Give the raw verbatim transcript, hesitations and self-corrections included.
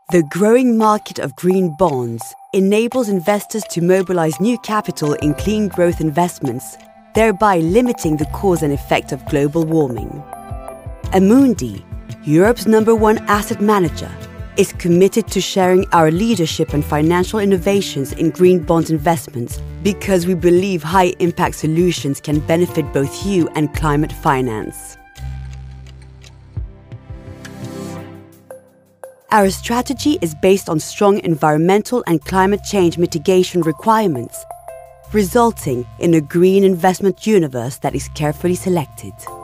The growing market of green bonds enables investors to mobilize new capital in clean growth investments, thereby limiting the cause and effect of global warming. Amundi, Europe's number one asset manager, is committed to sharing our leadership and financial innovations in green bond investments because we believe high-impact solutions can benefit both you and climate finance. Our strategy is based on strong environmental and climate change mitigation requirements, resulting in a green investment universe that is carefully selected.